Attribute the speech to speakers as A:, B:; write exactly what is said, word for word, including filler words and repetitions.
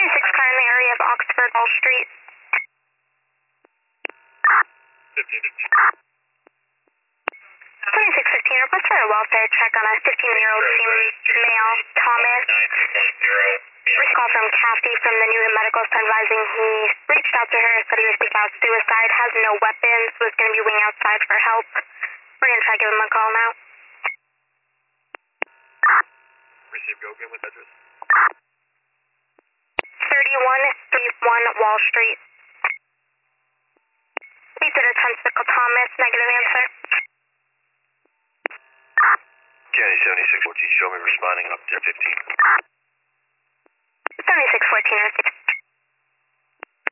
A: seventy-six car in the area of Oxford Wall Street.
B: fifteen fifteen.
A: seventy-six fifteen, request for a welfare check on a fifteen-year-old male, Thomas. First call from Kathy from the Newton Medical Center advising he reached out to her, said he was thinking about suicide, has no weapons, was going to be waiting outside for help. We're going to try to give him a call now.
B: Receive, go again with address.
A: thirty-one thirty-one Wall Street. We did a ten Sickle Thomas, negative answer.
B: County seventy-six fourteen, show me responding up to fifteen.
A: seventy-six fourteen,